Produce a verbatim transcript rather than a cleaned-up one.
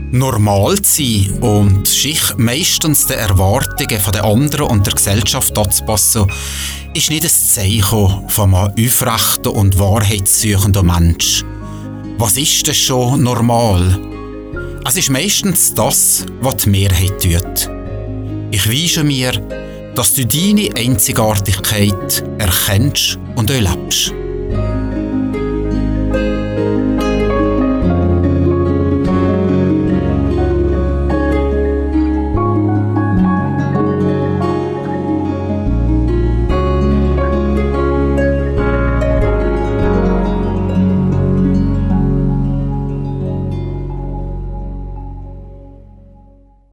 Normal zu sein und sich meistens den Erwartungen der anderen und der Gesellschaft anzupassen, ist nicht ein Zeichen von einem aufrechten und wahrheitssuchenden Mensch. Was ist denn schon normal? Es ist meistens das, was die Mehrheit tut. Ich wünsche mir, dass du deine Einzigartigkeit erkennst und erlebst.